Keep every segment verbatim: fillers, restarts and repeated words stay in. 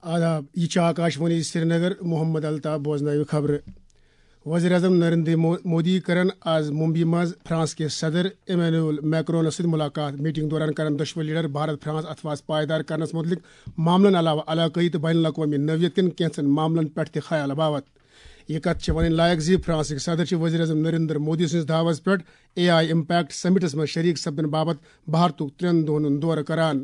آداب یہ آکاشوانی سری نگر محمد الطاف بوزن خبر وزیر اعظم نریندر مودی کرن آز ممبئی مز فرانس کے صدر ایمینوئل میکرون ست ملاقات میٹنگ دوران کرن دشوے لیڈر بھارت فرانس اتفاق پائیدار کرنس متعلق معاملن علاوہ علاقائی تو بین الاقوامی نوعیت کن کینچن معاملن پہ خیال باوت یہ کت ون لائق زی فرانسک صدر وزیر اعظم نریندر مودی سز دعوت پہ اے آئی امپیکٹ سمٹس میں شریک سپدن بابت بھارت ترین دہن دورہ کران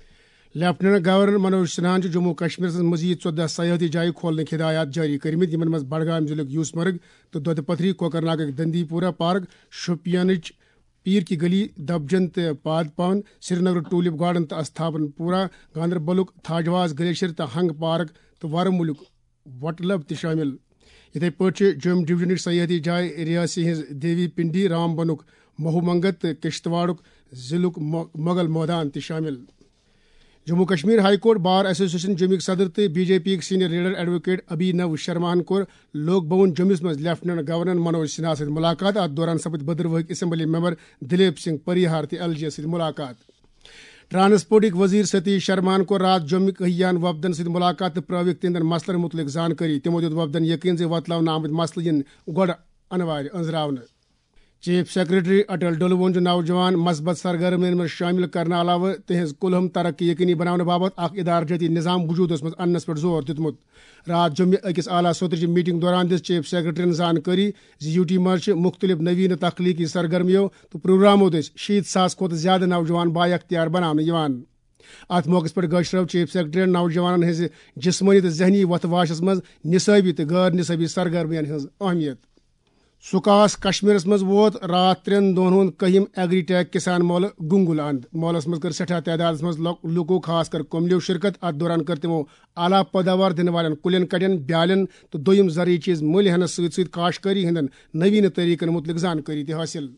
لیفٹنٹ گورنر منوج سنہا جموں کشمیر مزید ژۄدہ سیاحتی جائیں کھولنے ہدایات جاری کرمت یمن مز بڈگام ضلع یوس مرگ تو دودھ پتھری کوکرناگ دندی پورہ پارک شوپیانچ پیر کی گلی دبجن تو پاد پان سری نگر ٹولپ گارڈن تو استھاپن پورہ گاندربلک تھاجواز گلیشیر تو ہنگ پارک تو ورملک وٹلب تہ شامل اتھے پٲٹھۍ جوم ڈویژنٕچ سیاحتی جائے ریاسی ہز دیوی پنڈی رام بنک مہو منگت تو کشتواڑک ضلع مغل میدان تہ شامل Jammu Kashmir high court bar association جمک صدر تو B J P senior leader advocate Abhinav شرماہن کور لوک بھون جمس مز لیفٹنٹ گورنر منوج سنہا ست ملاقات ات دوران سپد بدرواہک اسمبلی ممبر دلیپ سنگھ پریہار تہ ایل جی ست ملاقات ٹرانسپورٹک وزیر ستیش شرماہن کور رات جموں کہیان وفدن ست ملاقات تو پرٲوِکھ تہندین مسلن متعلق زانکاری تمو دیت وفدن یقین زِ وتلاونہٕ آمٕتۍ مسلہٕ ین گۄڈٕ انوارِ أنٛزراونہٕ چیف سیکرٹری اٹل ڈولو ووٚن نوجوان مثبت سرگرمین میں شامل کرنے علاوہ تہذ کلہم ترقی یقینی بنانے بابت اخ ادارہ جاتی نظام وجودس مز انس پہ زور دتمت رات جمع اکس اعلیٰ صوتچہ میٹنگ دوران دس چیف سیکرٹری زانکاری یو ٹی مز مختلف نوین تخلیقی سرگرمیوں تو پروگراموں دس شیت ساس کھت زیادہ نوجوان با اختیار بنانے ات موقع پہ گشرو چیف سیکرٹری نوجوان ہز جسمانی تو ذہنی وتھ واشس مز نصابی تو غیر نصابی سرگرمین ہز اہمیت سکاس کشمیرس مز ووت رات ترین دہن ہند کہم ایگری ٹیک کسان مول گنگل اند مولس مز کر سٹھا تعداد مز لوکو خاص کر کملیو شرکت ات دوران کر تمو اعلیٰ پیداوار دن والن کلین کڑین بیالن تو دویم زرعی چیز مل ہنس ست ست کاشتکاری ہندن نوین طریقن متعلق زانکاری تہ حاصل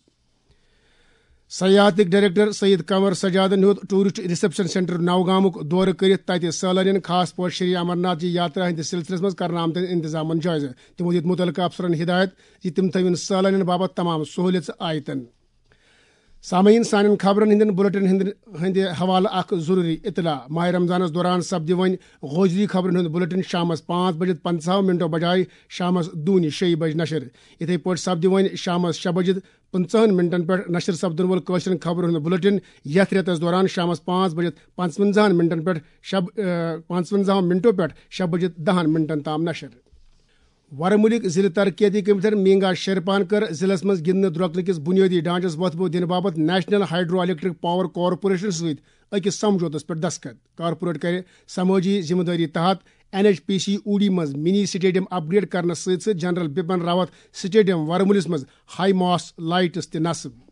سیاحتک ڈائریکٹر سید قمر سجادن ہیوت ٹورسٹ ریسپشن سینٹر نوگامک دورہ کرت تتہ سیلانین خاص پٲٹھۍ شری امرناتھ جی یاترا ہندس سلسلس مز کرنہٕ آمتن انتظامن جائزہ تمو دِت متعلقہ افسرن ہدایت زِ تم تھوین سیلانین باپت تمام سہولیت آیتن سامعین سان خبرن ہند بلٹن ہند حوالہ اخ ضروری اطلاع ماہ رمضانس دوران سپدِ وۄنۍ گوجری خبرن ہند بلٹن شامس پانچ بجت پنژاہ منٹو بجائے شامس دونہِ شیٚیہِ بجہِ نشر اتھے پٲٹھۍ سپدِ وۄنۍ شامس شےٚ بجت پنژہن منٹن پہ نشر سپدن وول کٲشرین خبرن ہند بلٹن یتھ ریتس دوران شامس پانچ بجت پانژونزہن منٹن پہ شب پانژونزہ منٹو پہ شےٚ بجت دہن منٹن تام نشر ورملک ضلع ترقیاتی کمیٹر مینگا شیرپان کر ضلع مز گندن درۄکنہٕ کس بنیادی ڈھانچس وتھ دن باپت national hydro electric power corporation ست اکس سمجھوتس پہ دستخط کارپوریٹ کر سمٲجی ذمہ داری تحت این ایچ پی سی اوڈی مز منی سٹیڈیم اپ گریڈ کرنس ست ست جنرل بپن راوت سٹیڈیم ورملس مز ہائی ماس لائٹس تہ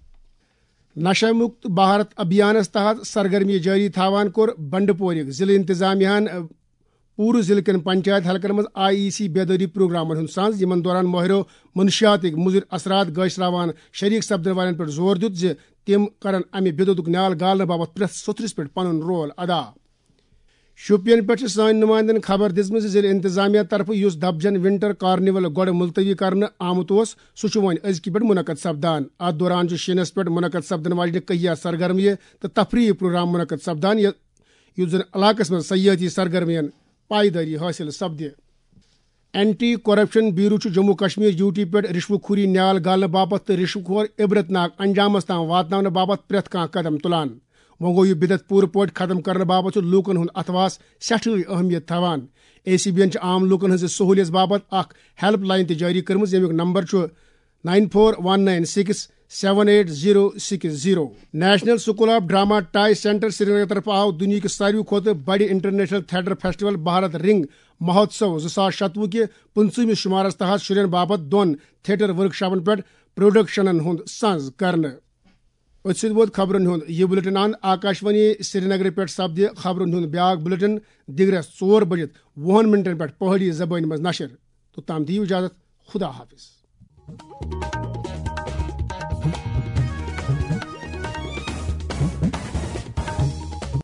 نصب نشہ مکت بھارت ابھیانس تحت سرگرمی جاری تھاوان کور بنڈپورک ضلع انتظامیہ پورٕ ضلع کن پنچایت حلقن مز آئی ای سی بیداری پروگرامن ہند سانز یمن دوران ماہرو منشیاتک مضر اثرات گٲشراوان شریک سپدن والن پہ زور دیت زِ تم کرن امہ بدعتک نال گالنہٕ باپت پرٛٮ۪تھ سوتھرس پہ پنن رول ادا شوپین پہ سان نمائندن خبر دِژمٕژ زِ ضلع انتظامیہ طرف یُس دبجن ونٹر کارنیول گۄڈٕ ملتوی کرنہٕ آمُت اوس سُہ چھُ وۄنۍ أزکہِ پٮ۪ٹھ منعقد سپدان اتھ دوران چھُ شیٖنس پٮ۪ٹھ منعقد سپدن واجنہِ کہیا سرگرمیہِ تہٕ تفریح پروگرام منعقد سپدان یُس زن علاقس مز سیاحتی سرگرمین پائیداری حاصل سپدِ anti corruption bureau Jammu Kashmir U T پہ رشوہ خوری نیال گالنہٕ باپت تو رشوہ خور عبرت ناک انجامس تام واتناونہٕ باپت پرٛٮ۪تھ کانٛہہ قدم تلان وۄنۍ گوٚو یہِ بدعت پوٗرٕ پٲٹھۍ ختم کرنہٕ باپت چھُ لوٗکن ہُنٛد اتھواس سٮ۪ٹھٕے اہمیت تھاوان اے سی بی ین چھِ عام لوٗکن ہٕنٛزِ سہوٗلیت باپت اکھ ہیلپ لائن تہِ جٲری کٔرمٕژ ییٚمیُک نمبر چھُ nine four one nine six seven eight zero six zero national school of drama ٹائی سینٹر سری نگر طرف آو دنیا ساروی کھوتہٕ بڑِ international theatre festival Bharat Rang Mahotsav زٕ ساس شتوُہ کہِ پٕنژہمِس شُمارس تحت شُرٮ۪ن باپت دۄن تھیٹر ورک شاپن پٮ۪ٹھ پروڈکشنن ہُنٛد سنز کرنہٕ أتھۍ سۭتۍ ووت خبرن ہُنٛد یہِ بُلٹن اند آکاشوانی سری نگر پٮ۪ٹھ سپدِ خبرن ہُنٛد بیاکھ بُلٹن دِگرس ژور بجت وُہن منٹن پٮ۪ٹھ پہاڑی زبٲنۍ منٛز نشر توٚتام دِیِو اجازت خدا حافظ.